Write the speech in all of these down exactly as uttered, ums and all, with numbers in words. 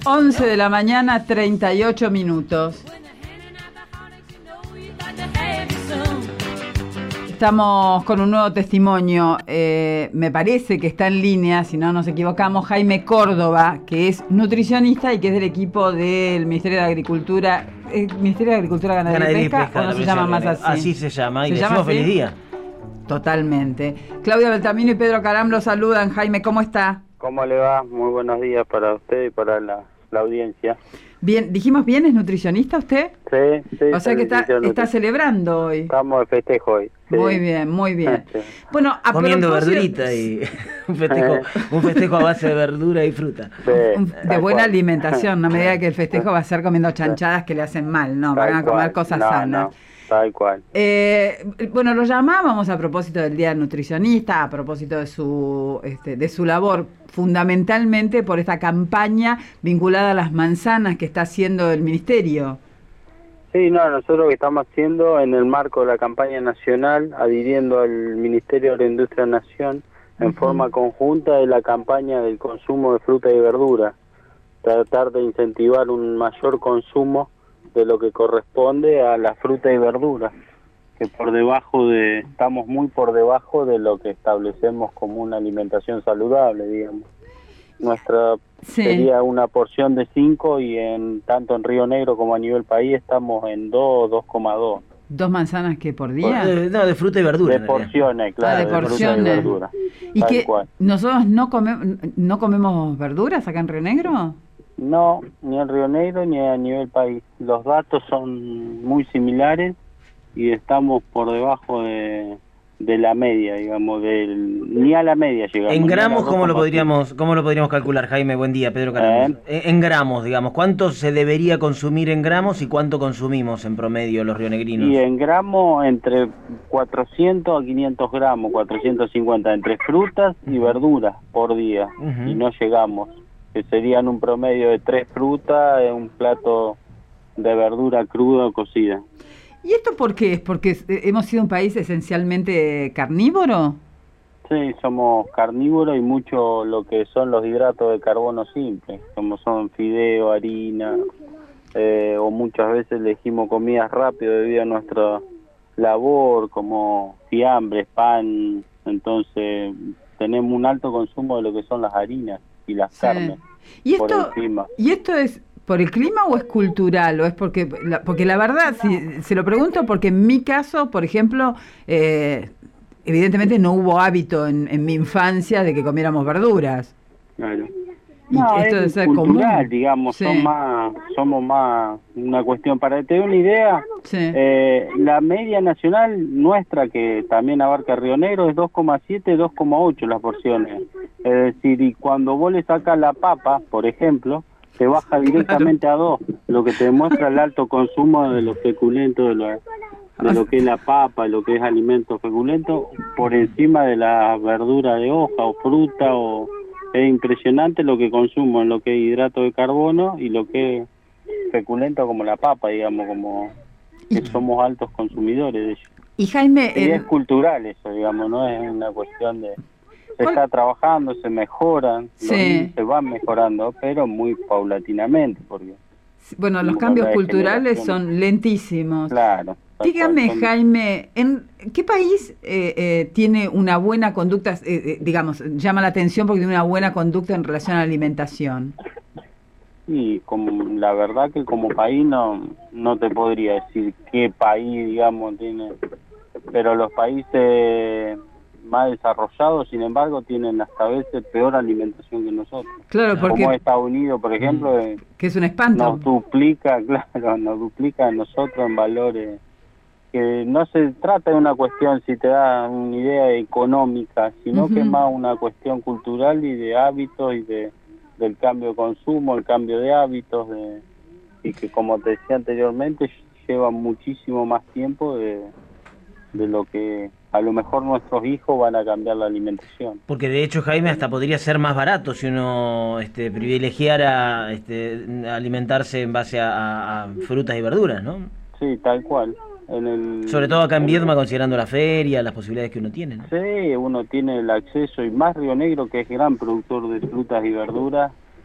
once de la mañana, treinta y ocho minutos. Estamos con un nuevo testimonio, eh, me parece que está en línea, si no nos equivocamos, Jaime Córdoba, que es nutricionista y que es del equipo del Ministerio de Agricultura, ¿eh, Ministerio de Agricultura, Ganadería, Ganadería y Pesca, Pesca, ¿o no se llama más así? Así se llama, y ¿Se le llama decimos así? feliz día. Totalmente. Claudia Beltamino y Pedro Caram lo saludan. Jaime, ¿cómo está? ¿Cómo le va? Muy buenos días para usted y para la, la audiencia. Bien, dijimos bien, ¿es nutricionista usted? Sí, sí. O sea que está, está celebrando hoy. Estamos de festejo hoy. Sí. Muy bien, muy bien. Sí. Bueno, a comiendo propósito... verdurita y un festejo, un festejo a base de verdura y fruta. Sí, de buena cual. alimentación, no me diga que el festejo va a ser comiendo chanchadas que le hacen mal, no, Tal van a comer cual. cosas no, sanas. No, tal cual. Eh, bueno, lo llamábamos a propósito del Día del Nutricionista, a propósito de su, este, de su labor, fundamentalmente por esta campaña vinculada a las manzanas que está haciendo el Ministerio. Sí, no, nosotros lo que estamos haciendo en el marco de la campaña nacional, adhiriendo al Ministerio de la Industria Nación, en uh-huh. forma conjunta de la campaña del consumo de fruta y verdura, tratar de incentivar un mayor consumo de lo que corresponde a la fruta y verdura, que por debajo de, estamos muy por debajo de lo que establecemos como una alimentación saludable, digamos. Nuestra sí. sería una porción de cinco y en tanto en Río Negro como a nivel país estamos en dos, dos coma dos. ¿Dos manzanas que por día? De, no, de fruta y verdura. De porciones, claro, ah, de, de porciones. Fruta y verdura. ¿Y que nosotros no, come, no comemos verduras acá en Río Negro? No, ni en Río Negro ni a nivel país. Los datos son muy similares y estamos por debajo de, de la media, digamos, del, ni a la media llegamos. En gramos, ¿cómo lo podríamos cómo lo podríamos calcular, Jaime? Buen día, Pedro Caram. ¿Eh? En gramos, digamos, ¿cuánto se debería consumir en gramos y cuánto consumimos en promedio los rionegrinos? Y en gramos entre cuatrocientos a quinientos gramos, cuatrocientos cincuenta, entre frutas y verduras por día, uh-huh. y no llegamos. Que serían un promedio de tres frutas, un plato de verdura cruda o cocida. ¿Y esto por qué es? ¿Porque hemos sido un país esencialmente carnívoro? Sí, somos carnívoros y mucho lo que son los hidratos de carbono simples, como son fideo, harina, eh, o muchas veces elegimos comidas rápidas debido a nuestra labor, como fiambres, pan, entonces tenemos un alto consumo de lo que son las harinas y las sí. carnes. ¿Y esto, ¿Y esto es por el clima o es cultural? ¿O es porque la, porque la verdad, si se lo pregunto, porque en mi caso, por ejemplo, eh, evidentemente no hubo hábito en, en mi infancia de que comiéramos verduras. Claro. Y no, esto es debe ser cultural, común. digamos, sí. son más, somos más una cuestión. Para tener una idea, sí. eh, la media nacional nuestra, que también abarca Río Negro, es dos coma siete, dos coma ocho las porciones. Es decir, y cuando vos le sacas la papa, por ejemplo, te baja directamente claro. a dos, lo que te demuestra el alto consumo de los feculentos, de lo, de lo que es la papa, lo que es alimento feculento, por encima de la verdura de hoja o fruta o... Es impresionante lo que consumo en lo que es hidrato de carbono y lo que es feculento como la papa, digamos, como que somos altos consumidores de ello. Y Jaime... Y el... es cultural eso, digamos, no es una cuestión de... Se está trabajando, se mejoran, sí. se van mejorando, pero muy paulatinamente, porque... Bueno, los cambios culturales son lentísimos. Claro. Dígame, Jaime, ¿en qué país eh, eh, tiene una buena conducta, eh, eh, digamos, llama la atención porque tiene una buena conducta en relación a la alimentación? Y como, la verdad que como país no, no te podría decir qué país, digamos, tiene... Pero los países más desarrollados, sin embargo, tienen hasta a veces peor alimentación que nosotros. Claro, porque... Como Estados Unidos, por ejemplo, que es un espanto. Nos duplica, claro, nos duplica a nosotros en valores... que no se trata de una cuestión, si te da una idea económica, sino uh-huh. que es más una cuestión cultural y de hábitos y de del cambio de consumo, el cambio de hábitos, de, y que como te decía anteriormente, lleva muchísimo más tiempo de, de lo que a lo mejor nuestros hijos van a cambiar la alimentación. Porque de hecho, Jaime, hasta podría ser más barato si uno este, privilegiara este, alimentarse en base a, a, a frutas y verduras, ¿no? Sí, tal cual. En el, Sobre todo acá en Viedma, considerando la feria, las posibilidades que uno tiene, ¿no? Sí, uno tiene el acceso, y más Río Negro, que es gran productor de frutas y verduras,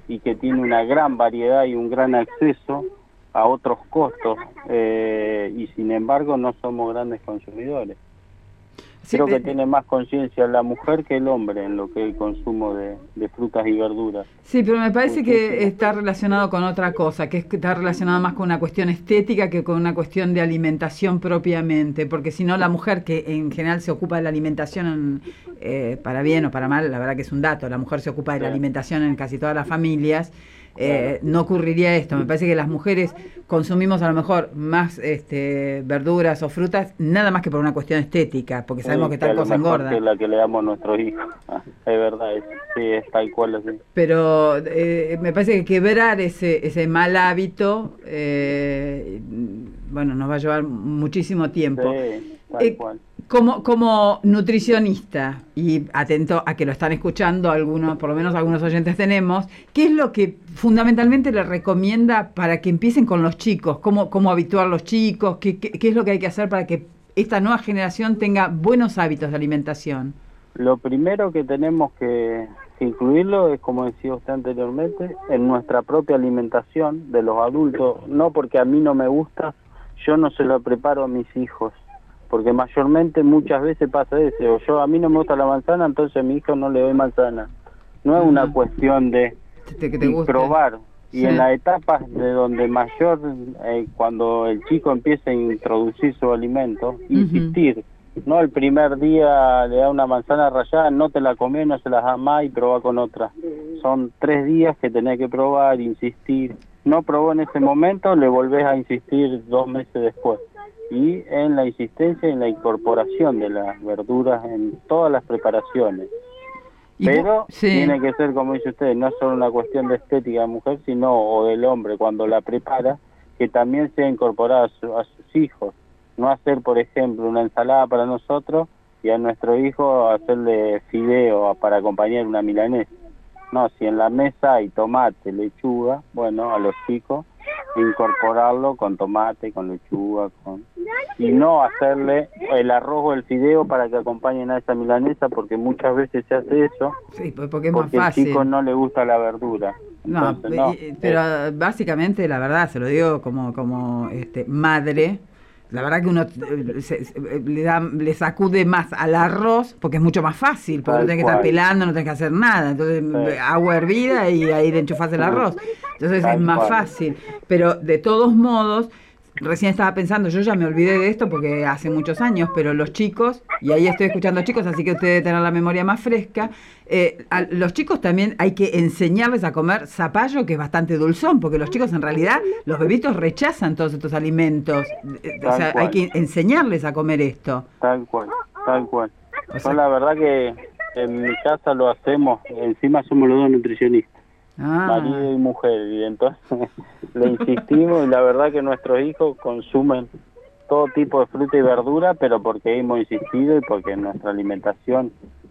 y que tiene una gran variedad y un gran acceso a otros costos, eh, y sin embargo no somos grandes consumidores. Sí, Creo que eh, tiene más conciencia la mujer que el hombre en lo que es el consumo de, de frutas y verduras. Sí, pero me parece que está relacionado con otra cosa, que es que está relacionado más con una cuestión estética que con una cuestión de alimentación propiamente, porque si no la mujer, que en general se ocupa de la alimentación, eh, para bien o para mal, la verdad que es un dato, la mujer se ocupa de la alimentación en casi todas las familias, Eh, no ocurriría esto. Me parece que las mujeres consumimos a lo mejor más este, verduras o frutas nada más que por una cuestión estética, porque sabemos sí, que tal cosa engorda. Que la que le damos a nuestros hijos, ah, es verdad, es, sí, es tal cual así. Pero eh, me parece que quebrar ese ese mal hábito, eh, bueno, nos va a llevar muchísimo tiempo. Sí, tal eh, cual. Como, como nutricionista, y atento a que lo están escuchando algunos, por lo menos algunos oyentes tenemos, ¿qué es lo que fundamentalmente le recomienda para que empiecen con los chicos? ¿Cómo, cómo habituar a los chicos? ¿Qué, qué, ¿Qué es lo que hay que hacer para que esta nueva generación tenga buenos hábitos de alimentación? Lo primero que tenemos que, que incluirlo es, como decía usted anteriormente, en nuestra propia alimentación de los adultos. No porque a mí no me gusta, yo no se lo preparo a mis hijos. Porque mayormente muchas veces pasa eso, yo a mí no me gusta la manzana, entonces a mi hijo no le doy manzana. No es una cuestión de, que te de probar. Y sí. En las etapas de donde mayor, eh, cuando el chico empieza a introducir su alimento, uh-huh. insistir. No el primer día le da una manzana rallada, no te la comes, no se la da más y proba con otra. Son tres días que tenés que probar, insistir. No probó en ese momento, le volvés a insistir dos meses después. Y en la insistencia y en la incorporación de las verduras en todas las preparaciones. Pero sí. tiene que ser, como dice usted, no solo una cuestión de estética de mujer, sino o del hombre cuando la prepara, que también sea incorporada a, su, a sus hijos. No hacer, por ejemplo, una ensalada para nosotros y a nuestro hijo hacerle fideo para acompañar una milanesa. No, si en la mesa hay tomate, lechuga, bueno, a los chicos incorporarlo con tomate, con lechuga, con y no hacerle el arroz o el fideo para que acompañen a esa milanesa, porque muchas veces se hace eso, sí, porque es porque más fácil. Al chico no le gusta la verdura. Entonces, no, no, pero eh. básicamente, la verdad, se lo digo como como este madre, la verdad que uno se, se, le da le sacude más al arroz, porque es mucho más fácil, porque no tenés que estar pelando, no tenés que hacer nada, entonces sí. agua hervida y ahí le enchufás el arroz, entonces Tal es más cual. fácil, pero de todos modos, recién estaba pensando, yo ya me olvidé de esto porque hace muchos años, pero los chicos, y ahí estoy escuchando chicos, así que usted debe tener la memoria más fresca, eh, a los chicos también hay que enseñarles a comer zapallo, que es bastante dulzón, porque los chicos en realidad, los bebitos rechazan todos estos alimentos, o sea, cual. hay que enseñarles a comer esto. Tal cual, tal cual. O sea, yo la verdad que en mi casa lo hacemos, encima somos los dos nutricionistas. Ah. Marido y mujer, y entonces le insistimos, y la verdad que nuestros hijos consumen todo tipo de fruta y verdura, pero porque hemos insistido y porque nuestra alimentación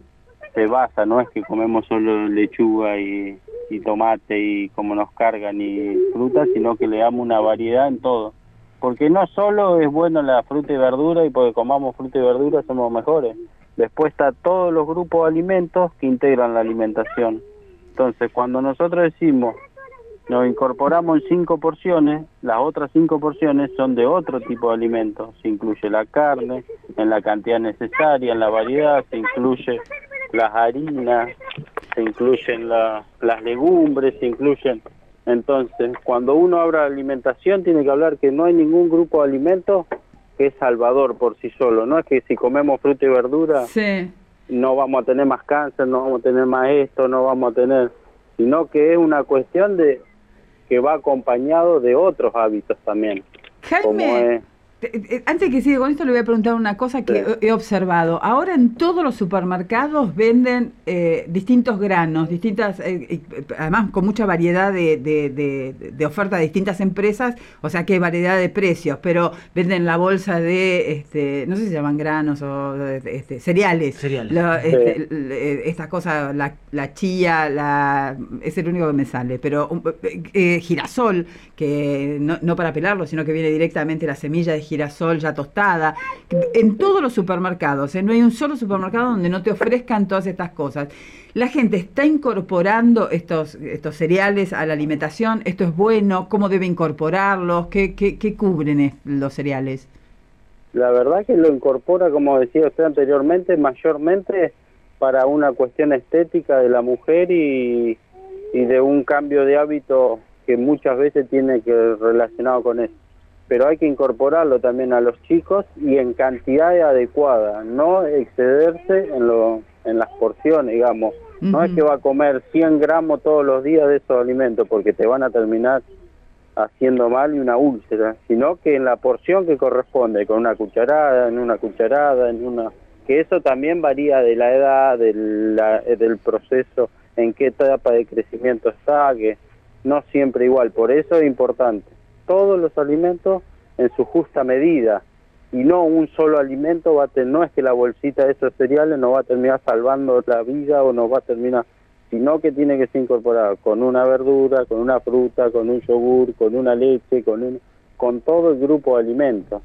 se basa, no es que comemos solo lechuga y, y tomate y como nos cargan y fruta, sino que le damos una variedad en todo, porque no solo es bueno la fruta y verdura y porque comamos fruta y verdura somos mejores, después está todos los grupos de alimentos que integran la alimentación. Entonces, cuando nosotros decimos, nos incorporamos en cinco porciones, las otras cinco porciones son de otro tipo de alimentos. Se incluye la carne, en la cantidad necesaria, en la variedad, se incluye las harinas, se incluyen la, las legumbres, se incluyen... Entonces, cuando uno habla de alimentación, tiene que hablar que no hay ningún grupo de alimentos que es salvador por sí solo. No es que si comemos fruta y verdura... Sí. no vamos a tener más cáncer, no vamos a tener más esto, no vamos a tener, sino que es una cuestión de que va acompañado de otros hábitos también. Jaime, te, antes que siga con esto le voy a preguntar una cosa que sí. he observado. Ahora en todos los supermercados venden eh, distintos granos, distintas, eh, además con mucha variedad de, de, de, de oferta de distintas empresas, o sea que hay variedad de precios, pero venden la bolsa de, este, no sé si se llaman granos o este, cereales. Cereales. Lo, este, sí. Estas cosas, la, la chía, la, es el único que me sale, pero eh, girasol, que no, no para pelarlo, sino que viene directamente la semilla de girasol. girasol ya tostada, en todos los supermercados, ¿eh? No hay un solo supermercado donde no te ofrezcan todas estas cosas. La gente está incorporando estos, estos cereales a la alimentación, esto es bueno, ¿cómo debe incorporarlos? ¿Qué, qué, qué cubren los cereales? La verdad que lo incorpora, como decía usted anteriormente, mayormente para una cuestión estética de la mujer y, y de un cambio de hábito que muchas veces tiene que ver relacionado con eso. Pero hay que incorporarlo también a los chicos y en cantidad adecuada, no excederse en, lo, en las porciones, digamos. Uh-huh. No es que va a comer cien gramos todos los días de esos alimentos porque te van a terminar haciendo mal y una úlcera, sino que en la porción que corresponde, con una cucharada, en una cucharada, en una... que eso también varía de la edad, de la, del proceso, en qué etapa de crecimiento está, que no siempre igual. Por eso es importante todos los alimentos en su justa medida, y no un solo alimento va a tener, no es que la bolsita de esos cereales nos va a terminar salvando la vida o nos va a terminar, sino que tiene que ser incorporado con una verdura, con una fruta, con un yogur, con una leche, con un, con todo el grupo de alimentos.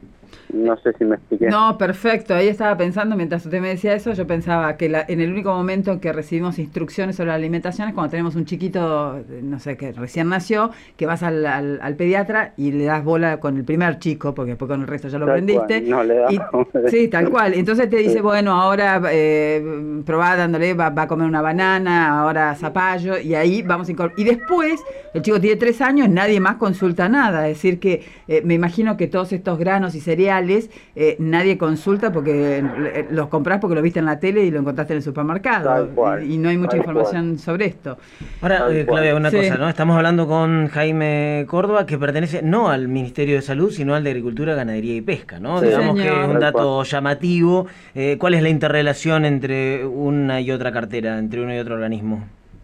No sé si me expliqué. No, perfecto. Ahí estaba pensando, mientras usted me decía eso, yo pensaba que la, en el único momento en que recibimos instrucciones sobre la alimentación es cuando tenemos un chiquito, no sé, que recién nació, que vas al, al, al pediatra y le das bola con el primer chico, porque después con el resto ya lo tal aprendiste. Cual, no le das. Y, sí, tal cual. Entonces te dice, sí. bueno, ahora eh, probá dándole, va, va a comer una banana, ahora zapallo, y ahí vamos a incorporar. Y después, el chico tiene tres años, nadie más consulta nada. Es decir que eh, me imagino que todos estos granos y cereales Eh, nadie consulta porque eh, los compras porque lo viste en la tele y lo encontraste en el supermercado cual, y, y no hay mucha información cual. sobre esto. Ahora, eh, Claudia, una sí. cosa, ¿no? Estamos hablando con Jaime Córdoba, que pertenece no al Ministerio de Salud, sino al de Agricultura, Ganadería y Pesca, ¿no? Sí, Digamos señor. que es un dato llamativo. Eh, ¿Cuál es la interrelación entre una y otra cartera, entre uno y otro organismo?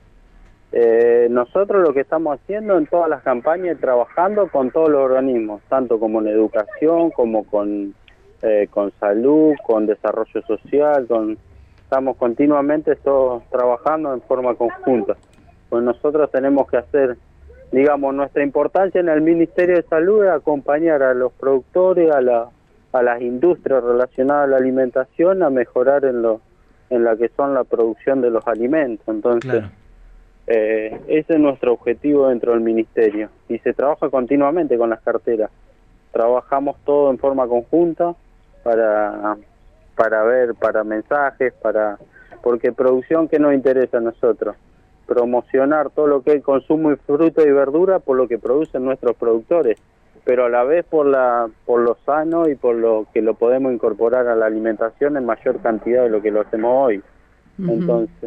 Eh, nosotros lo que estamos haciendo en todas las campañas, trabajando con todos los organismos, tanto como en educación, como con, eh, con salud, con desarrollo social, con estamos continuamente todos trabajando en forma conjunta. Pues nosotros tenemos que hacer, digamos, nuestra importancia en el Ministerio de Salud es acompañar a los productores, a, la, a las industrias relacionadas a la alimentación, a mejorar en, lo, en la que son la producción de los alimentos. Entonces... Claro. Eh, ese es nuestro objetivo dentro del ministerio y se trabaja continuamente con las carteras. Trabajamos todo en forma conjunta para para ver, para mensajes, para porque producción que nos interesa a nosotros, promocionar todo lo que es el consumo de fruta y verdura por lo que producen nuestros productores, pero a la vez por la por lo sano y por lo que lo podemos incorporar a la alimentación en mayor cantidad de lo que lo hacemos hoy. Uh-huh. Entonces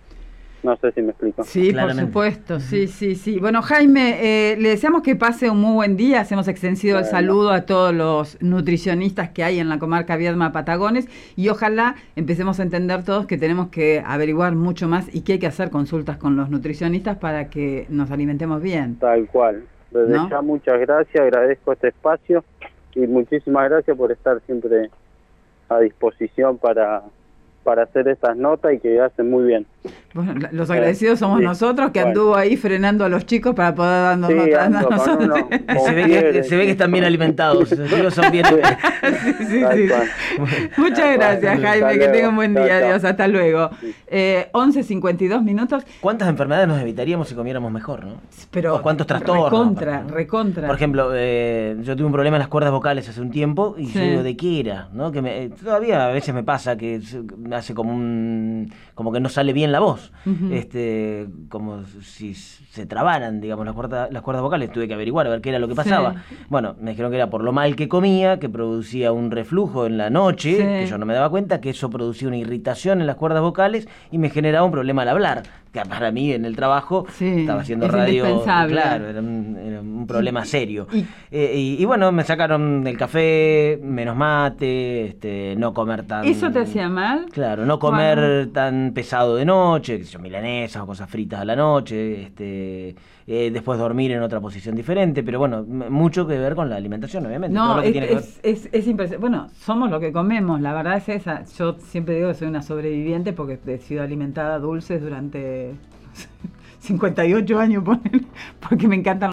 no sé si me explico. Sí, claramente. Por supuesto, sí, sí, sí. Bueno, Jaime, eh, le deseamos que pase un muy buen día. Hacemos extensivo bueno. el saludo a todos los nutricionistas que hay en la comarca Viedma Patagones y ojalá empecemos a entender todos que tenemos que averiguar mucho más y que hay que hacer consultas con los nutricionistas para que nos alimentemos bien. Tal cual. Desde ¿no? ya muchas gracias, agradezco este espacio y muchísimas gracias por estar siempre a disposición para... para hacer estas notas y que hacen muy bien. Bueno, los agradecidos somos sí. nosotros, que bueno. anduvo ahí frenando a los chicos para poder darnos sí, notas a nosotros. Uno, se, ve que, se ve que están bien alimentados, los chicos son bien... sí, sí, sí. Muchas gracias, Jaime, que tenga un buen día, adiós, hasta luego. Eh, once cincuenta y dos minutos. ¿Cuántas enfermedades nos evitaríamos si comiéramos mejor, no? Pero ¿O cuántos trastornos? Recontra, ¿no? recontra. Por ejemplo, eh, yo tuve un problema en las cuerdas vocales hace un tiempo y sí. yo digo, ¿de qué era? ¿No? Que me, todavía a veces me pasa que hace como un... como que no sale bien la voz. Uh-huh. este como si se trabaran, digamos, las cuerdas, las cuerdas vocales. Tuve que averiguar a ver qué era lo que pasaba. Sí. Bueno, me dijeron que era por lo mal que comía, que producía un reflujo en la noche, sí. que yo no me daba cuenta, que eso producía una irritación en las cuerdas vocales y me generaba un problema al hablar, que para mí en el trabajo sí, estaba haciendo radio, claro, era un, era un problema serio. Y, eh, y, y bueno, me sacaron el café, menos mate, este, no comer tan... ¿Eso te hacía mal? Claro, no comer bueno. tan pesado de noche, que sé yo, milanesas o cosas fritas a la noche, este, eh, después dormir en otra posición diferente, pero bueno, mucho que ver con la alimentación, obviamente. No, todo lo que es, tiene que ver. es, es, es impresionante. Bueno, somos lo que comemos, la verdad es esa. Yo siempre digo que soy una sobreviviente porque he sido alimentada dulces durante cincuenta y ocho años, porque me encantan